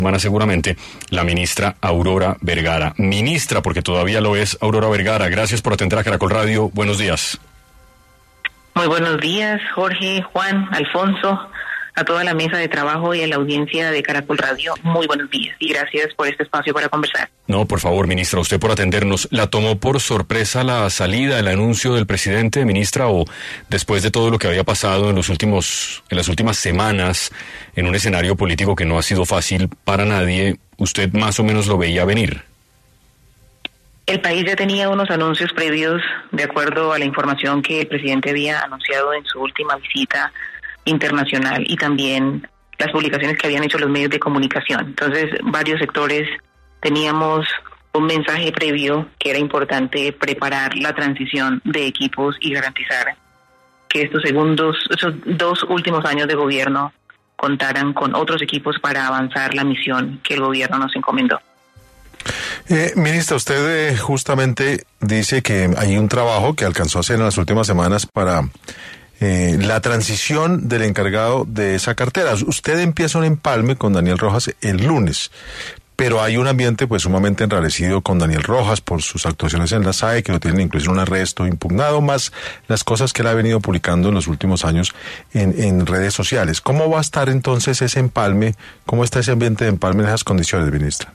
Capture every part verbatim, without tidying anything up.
semana seguramente, la ministra Aurora Vergara. Ministra, porque todavía lo es, Aurora Vergara, gracias por atender a Caracol Radio. Buenos días. Muy buenos días, Jorge, Juan, Alfonso, a toda la mesa de trabajo y a la audiencia de Caracol Radio. Muy buenos días y gracias por este espacio para conversar. No, por favor, ministra, usted por atendernos. ¿La tomó por sorpresa la salida, el anuncio del presidente, ministra, o después de todo lo que había pasado en los últimos, en las últimas semanas, en un escenario político que no ha sido fácil para nadie, usted más o menos lo veía venir? El país ya tenía unos anuncios previos de acuerdo a la información que el presidente había anunciado en su última visita internacional y también las publicaciones que habían hecho los medios de comunicación. Entonces, varios sectores teníamos un mensaje previo que era importante preparar la transición de equipos y garantizar que estos segundos, esos dos últimos años de gobierno contaran con otros equipos para avanzar la misión que el gobierno nos encomendó. Eh, ministra, usted eh, justamente dice que hay un trabajo que alcanzó a hacer en las últimas semanas para eh, la transición del encargado de esa cartera. Usted empieza un empalme con Daniel Rojas el lunes, pero hay un ambiente pues sumamente enrarecido con Daniel Rojas por sus actuaciones en la S A E, que lo tienen incluso en un arresto impugnado, más las cosas que él ha venido publicando en los últimos años en, en redes sociales. ¿Cómo va a estar entonces ese empalme? ¿Cómo está ese ambiente de empalme en esas condiciones, ministra?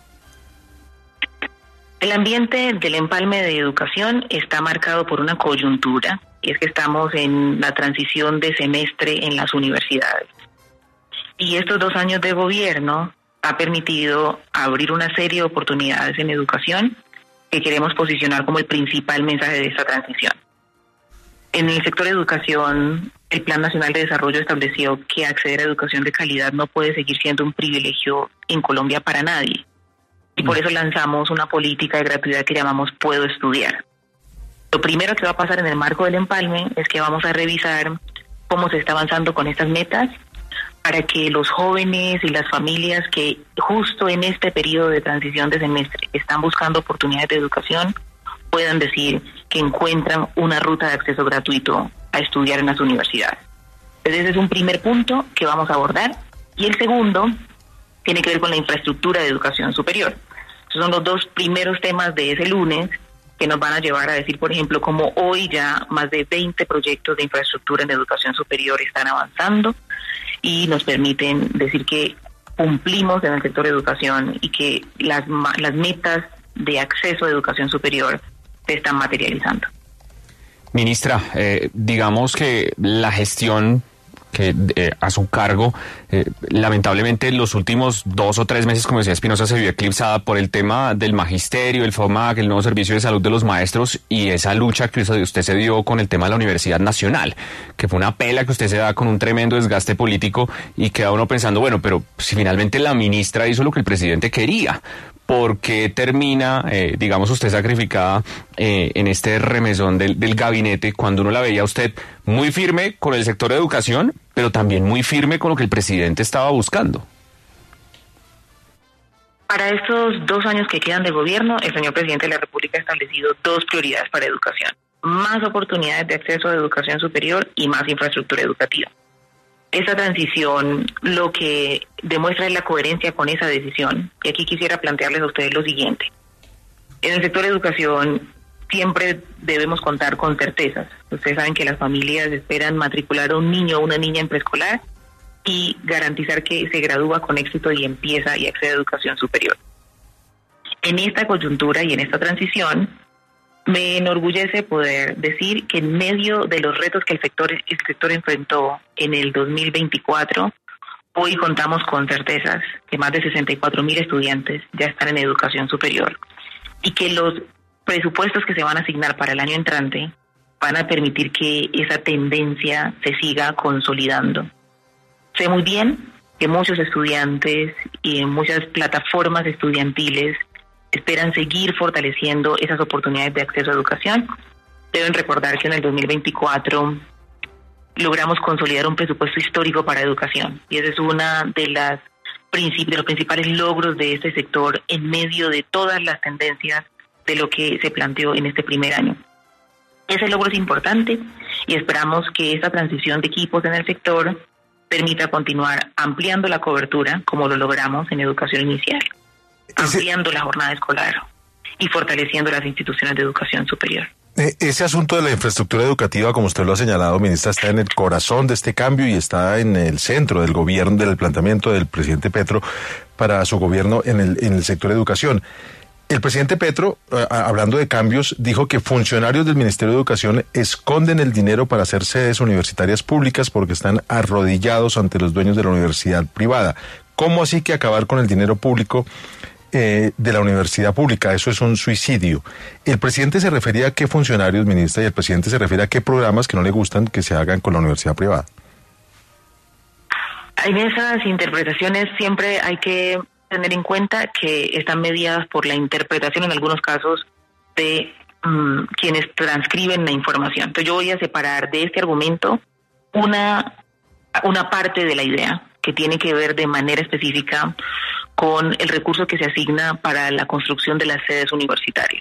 El ambiente del empalme de educación está marcado por una coyuntura, y es que estamos en la transición de semestre en las universidades. Y estos dos años de gobierno ha permitido abrir una serie de oportunidades en educación que queremos posicionar como el principal mensaje de esta transición. En el sector de educación, el Plan Nacional de Desarrollo estableció que acceder a educación de calidad no puede seguir siendo un privilegio en Colombia para nadie. Y por eso lanzamos una política de gratuidad que llamamos Puedo Estudiar. Lo primero que va a pasar en el marco del empalme es que vamos a revisar cómo se está avanzando con estas metas para que los jóvenes y las familias que justo en este periodo de transición de semestre están buscando oportunidades de educación puedan decir que encuentran una ruta de acceso gratuito a estudiar en las universidades. Entonces ese es un primer punto que vamos a abordar. Y el segundo tiene que ver con la infraestructura de educación superior. Esos son los dos primeros temas de ese lunes que nos van a llevar a decir, por ejemplo, cómo hoy ya más de veinte proyectos de infraestructura en educación superior están avanzando y nos permiten decir que cumplimos en el sector de educación y que las, las metas de acceso a educación superior se están materializando. Ministra, eh, digamos que la gestión que eh, a su cargo, eh, lamentablemente los últimos dos o tres meses, como decía Espinosa, se vio eclipsada por el tema del magisterio, el FOMAC, el nuevo servicio de salud de los maestros y esa lucha que usted se dio con el tema de la Universidad Nacional, que fue una pela que usted se da con un tremendo desgaste político y queda uno pensando, bueno, pero si finalmente la ministra hizo lo que el presidente quería, ¿por qué termina, eh, digamos, usted sacrificada eh, en este remesón del, del gabinete cuando uno la veía a usted muy firme con el sector de educación, pero también muy firme con lo que el presidente estaba buscando? Para estos dos años que quedan de gobierno, el señor presidente de la República ha establecido dos prioridades para educación: más oportunidades de acceso a educación superior y más infraestructura educativa. Esa transición lo que demuestra es la coherencia con esa decisión. Y aquí quisiera plantearles a ustedes lo siguiente. En el sector de educación siempre debemos contar con certezas. Ustedes saben que las familias esperan matricular a un niño o una niña en preescolar y garantizar que se gradúa con éxito y empieza y accede a educación superior. En esta coyuntura y en esta transición, me enorgullece poder decir que en medio de los retos que el sector, el sector enfrentó en el dos mil veinticuatro, hoy contamos con certezas que más de sesenta y cuatro mil estudiantes ya están en educación superior y que los presupuestos que se van a asignar para el año entrante van a permitir que esa tendencia se siga consolidando. Sé muy bien que muchos estudiantes y en muchas plataformas estudiantiles esperan seguir fortaleciendo esas oportunidades de acceso a educación. Deben recordar que en el dos mil veinticuatro logramos consolidar un presupuesto histórico para educación y ese es una de las de los principales logros de este sector en medio de todas las tendencias de lo que se planteó en este primer año. Ese logro es importante y esperamos que esta transición de equipos en el sector permita continuar ampliando la cobertura, como lo logramos en educación inicial, ampliando la jornada escolar y fortaleciendo las instituciones de educación superior. Ese asunto de la infraestructura educativa, como usted lo ha señalado, ministra, está en el corazón de este cambio y está en el centro del gobierno, del planteamiento del presidente Petro para su gobierno en el, en el sector educación. El presidente Petro, eh, hablando de cambios, dijo que funcionarios del Ministerio de Educación esconden el dinero para hacer sedes universitarias públicas porque están arrodillados ante los dueños de la universidad privada. ¿Cómo así que acabar con el dinero público eh, de la universidad pública? Eso es un suicidio. El presidente se refería a qué funcionarios, ministra, y el presidente se refiere a qué programas que no le gustan que se hagan con la universidad privada. En esas interpretaciones siempre hay que tener en cuenta que están mediadas por la interpretación en algunos casos de um, quienes transcriben la información. Entonces yo voy a separar de este argumento una, una parte de la idea que tiene que ver de manera específica con el recurso que se asigna para la construcción de las sedes universitarias.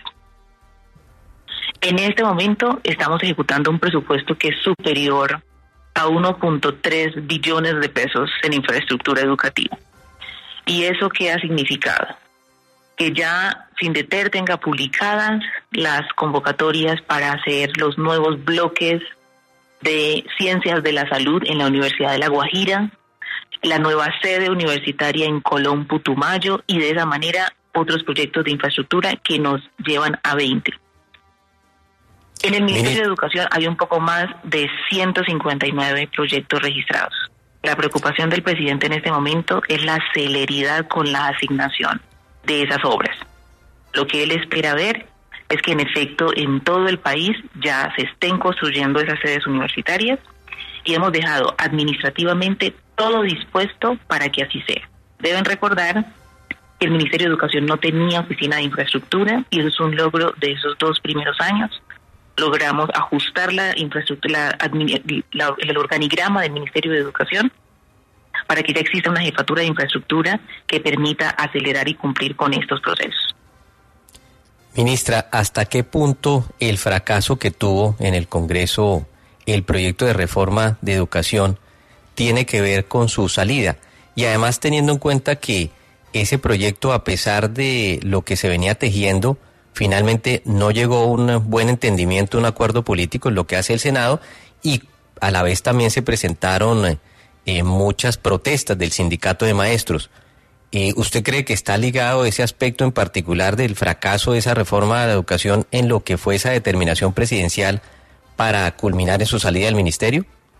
En este momento estamos ejecutando un presupuesto que es superior a uno punto tres billones de pesos en infraestructura educativa. ¿Y eso qué ha significado? Que ya Findeter tenga publicadas las convocatorias para hacer los nuevos bloques de Ciencias de la Salud en la Universidad de La Guajira, la nueva sede universitaria en Colón, Putumayo, y de esa manera otros proyectos de infraestructura que nos llevan a veinte. En el Ministerio de Educación hay un poco más de ciento cincuenta y nueve proyectos registrados. La preocupación del presidente en este momento es la celeridad con la asignación de esas obras. Lo que él espera ver es que en efecto en todo el país ya se estén construyendo esas sedes universitarias y hemos dejado administrativamente todo dispuesto para que así sea. Deben recordar que el Ministerio de Educación no tenía oficina de infraestructura y eso es un logro de esos dos primeros años. Logramos ajustar la infraestructura, la, la, el organigrama del Ministerio de Educación para que ya exista una jefatura de infraestructura que permita acelerar y cumplir con estos procesos. Ministra, ¿hasta qué punto el fracaso que tuvo en el Congreso el proyecto de reforma de educación tiene que ver con su salida? Y además teniendo en cuenta que ese proyecto, a pesar de lo que se venía tejiendo, finalmente no llegó a un buen entendimiento, un acuerdo político en lo que hace el Senado, y a la vez también se presentaron eh, muchas protestas del sindicato de maestros. Eh, ¿Usted cree que está ligado ese aspecto en particular del fracaso de esa reforma de la educación en lo que fue esa determinación presidencial para culminar en su salida del ministerio?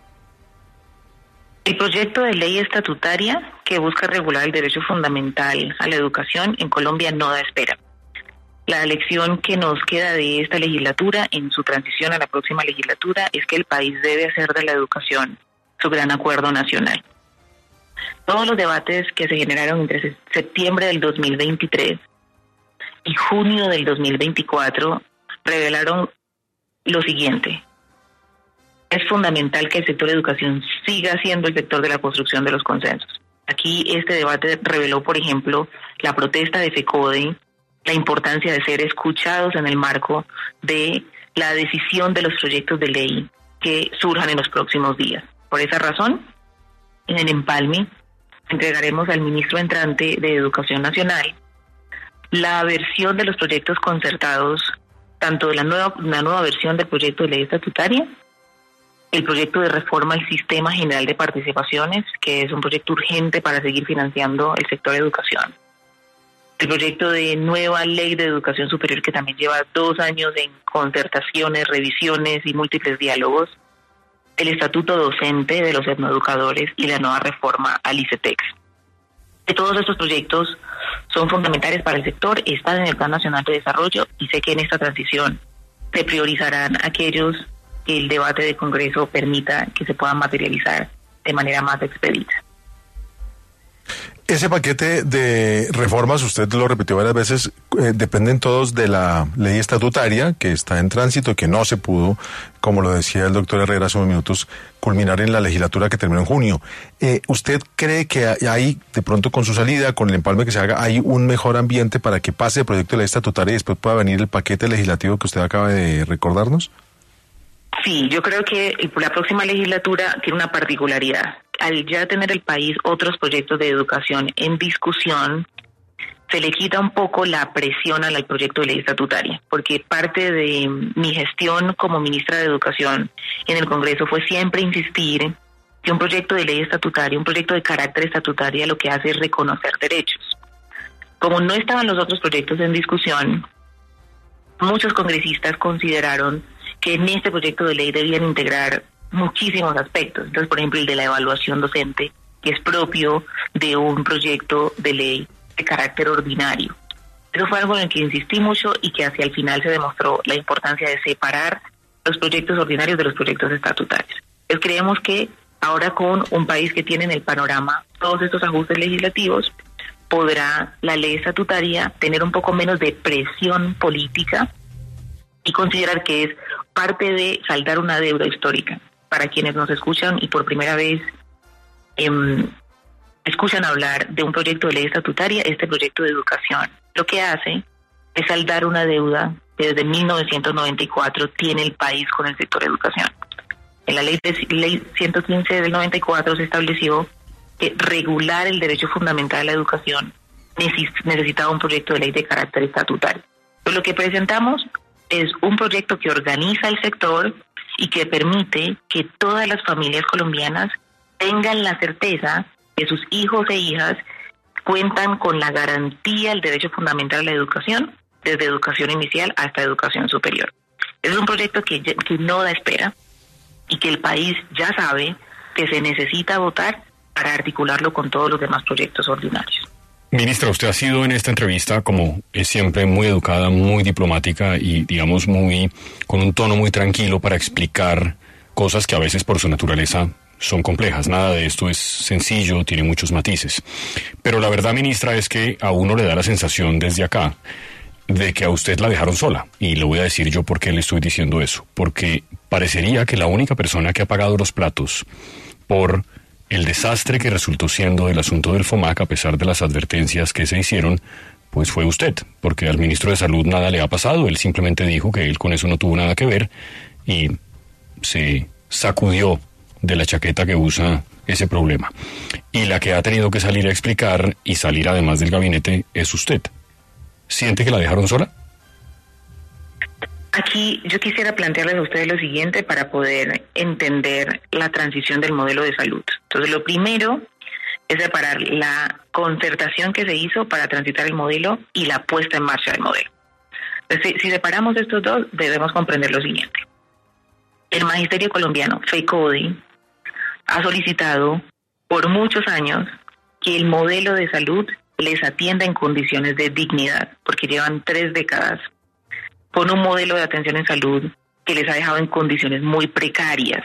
El proyecto de ley estatutaria que busca regular el derecho fundamental a la educación en Colombia no da espera. La lección que nos queda de esta legislatura en su transición a la próxima legislatura es que el país debe hacer de la educación su gran acuerdo nacional. Todos los debates que se generaron entre septiembre del dos mil veintitrés y junio del dos mil veinticuatro revelaron lo siguiente. Es fundamental que el sector de educación siga siendo el sector de la construcción de los consensos. Aquí este debate reveló, por ejemplo, la protesta de FECODE, la importancia de ser escuchados en el marco de la decisión de los proyectos de ley que surjan en los próximos días. Por esa razón, en el empalme, entregaremos al ministro entrante de Educación Nacional la versión de los proyectos concertados, tanto de la nueva, la nueva versión del proyecto de ley estatutaria, el proyecto de reforma al Sistema General de Participaciones, que es un proyecto urgente para seguir financiando el sector de educación, el proyecto de nueva ley de educación superior que también lleva dos años en concertaciones, revisiones y múltiples diálogos, el estatuto docente de los etnoeducadores y la nueva reforma al ICETEX. De todos estos proyectos son fundamentales para el sector, están en el Plan Nacional de Desarrollo y sé que en esta transición se priorizarán aquellos que el debate del Congreso permita que se puedan materializar de manera más expedita. Ese paquete de reformas, usted lo repitió varias veces, eh, dependen todos de la ley estatutaria que está en tránsito, que no se pudo, como lo decía el doctor Herrera hace unos minutos, culminar en la legislatura que terminó en junio. Eh, ¿Usted cree que hay, de pronto con su salida, con el empalme que se haga, hay un mejor ambiente para que pase el proyecto de ley estatutaria y después pueda venir el paquete legislativo que usted acaba de recordarnos? Sí, yo creo que la próxima legislatura tiene una particularidad. Al ya tener el país otros proyectos de educación en discusión, se le quita un poco la presión al proyecto de ley estatutaria, porque parte de mi gestión como ministra de Educación en el Congreso fue siempre insistir que un proyecto de ley estatutaria, un proyecto de carácter estatutaria, lo que hace es reconocer derechos. Como no estaban los otros proyectos en discusión, muchos congresistas consideraron que en este proyecto de ley debían integrar muchísimos aspectos. Entonces, por ejemplo, el de la evaluación docente, que es propio de un proyecto de ley de carácter ordinario. Eso fue algo en el que insistí mucho y que hacia el final se demostró la importancia de separar los proyectos ordinarios de los proyectos estatutarios. Entonces, creemos que ahora, con un país que tiene en el panorama todos estos ajustes legislativos, podrá la ley estatutaria tener un poco menos de presión política y considerar que es parte de saldar una deuda histórica. Para quienes nos escuchan y por primera vez eh, escuchan hablar de un proyecto de ley estatutaria, este proyecto de educación lo que hace es saldar una deuda que desde mil novecientos noventa y cuatro tiene el país con el sector de educación. En la ley, de, ley ciento quince del noventa y cuatro se estableció que regular el derecho fundamental a la educación necesitaba un proyecto de ley de carácter estatutario. Pero lo que presentamos es un proyecto que organiza el sector y que permite que todas las familias colombianas tengan la certeza que sus hijos e hijas cuentan con la garantía del derecho fundamental a la educación, desde educación inicial hasta educación superior. Es un proyecto que, que no da espera y que el país ya sabe que se necesita votar para articularlo con todos los demás proyectos ordinarios. Ministra, usted ha sido en esta entrevista, como es siempre, muy educada, muy diplomática y, digamos, muy con un tono muy tranquilo para explicar cosas que a veces por su naturaleza son complejas. Nada de esto es sencillo, tiene muchos matices. Pero la verdad, ministra, es que a uno le da la sensación desde acá de que a usted la dejaron sola. Y le voy a decir yo por qué le estoy diciendo eso. Porque parecería que la única persona que ha pagado los platos por el desastre que resultó siendo el asunto del FOMAC, a pesar de las advertencias que se hicieron, pues fue usted, porque al ministro de Salud nada le ha pasado, él simplemente dijo que él con eso no tuvo nada que ver y se sacudió de la chaqueta que usa ese problema. Y la que ha tenido que salir a explicar y salir además del gabinete es usted. ¿Siente que la dejaron sola? Aquí yo quisiera plantearles a ustedes lo siguiente para poder entender la transición del modelo de salud. Entonces, lo primero es separar la concertación que se hizo para transitar el modelo y la puesta en marcha del modelo. Entonces, si separamos estos dos, debemos comprender lo siguiente. El magisterio colombiano, FECODE, ha solicitado por muchos años que el modelo de salud les atienda en condiciones de dignidad, porque llevan tres décadas con un modelo de atención en salud que les ha dejado en condiciones muy precarias.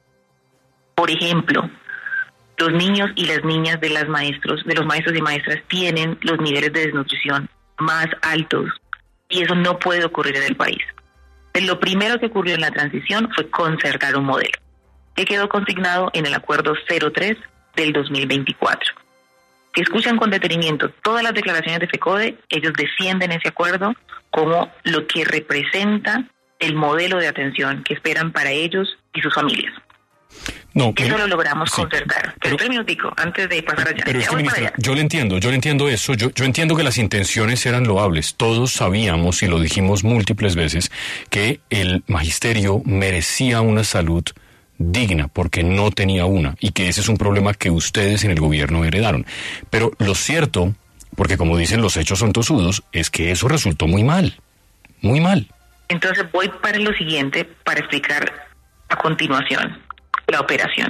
Por ejemplo, los niños y las niñas de las maestros, de los maestros y maestras tienen los niveles de desnutrición más altos y eso no puede ocurrir en el país. Entonces, lo primero que ocurrió en la transición fue concertar un modelo que quedó consignado en el acuerdo cero tres del dos mil veinticuatro. Si escuchan con detenimiento todas las declaraciones de FECODE, ellos defienden ese acuerdo como lo que representa el modelo de atención que esperan para ellos y sus familias. No, Eso pero, lo logramos sí, concertar. Pero, pero tres minutico, antes de pasar allá. Pero Ya es que, voy para ministra, allá. yo le entiendo, yo le entiendo eso, yo, yo entiendo que las intenciones eran loables. Todos sabíamos, y lo dijimos múltiples veces, que el magisterio merecía una salud digna porque no tenía una y que ese es un problema que ustedes en el gobierno heredaron. Pero lo cierto, porque como dicen los hechos son tosudos, es que eso resultó muy mal, muy mal. Entonces voy para lo siguiente para explicar a continuación la operación.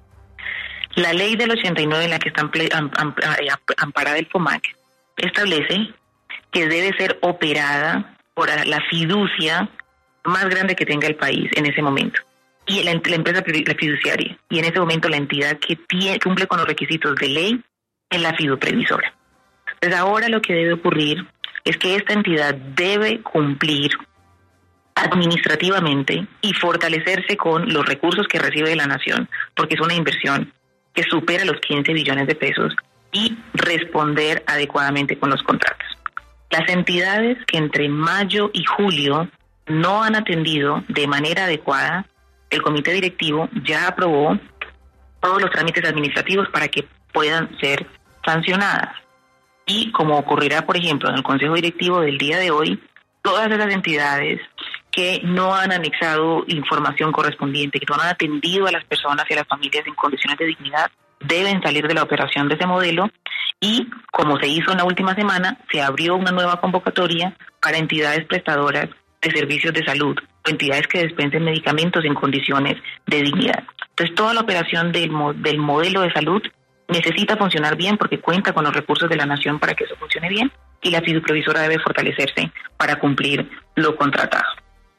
La ley del ochenta y nueve en la que está ample- am- am- amparada el FOMAC establece que debe ser operada por la fiducia más grande que tenga el país en ese momento. Y la, la empresa la fiduciaria. Y en ese momento la entidad que tiene, cumple con los requisitos de ley es la fiduprevisora. Entonces ahora lo que debe ocurrir es que esta entidad debe cumplir administrativamente y fortalecerse con los recursos que recibe de la nación, porque es una inversión que supera los quince billones de pesos, y responder adecuadamente con los contratos. Las entidades que entre mayo y julio no han atendido de manera adecuada el comité directivo ya aprobó todos los trámites administrativos para que puedan ser sancionadas. Y como ocurrirá, por ejemplo, en el Consejo Directivo del día de hoy, todas esas entidades que no han anexado información correspondiente, que no han atendido a las personas y a las familias en condiciones de dignidad, deben salir de la operación de ese modelo. Y, como se hizo en la última semana, se abrió una nueva convocatoria para entidades prestadoras de servicios de salud o entidades que dispensen medicamentos en condiciones de dignidad. Entonces, toda la operación del, del modelo de salud necesita funcionar bien porque cuenta con los recursos de la nación para que eso funcione bien, y la fiduprovisora debe fortalecerse para cumplir lo contratado.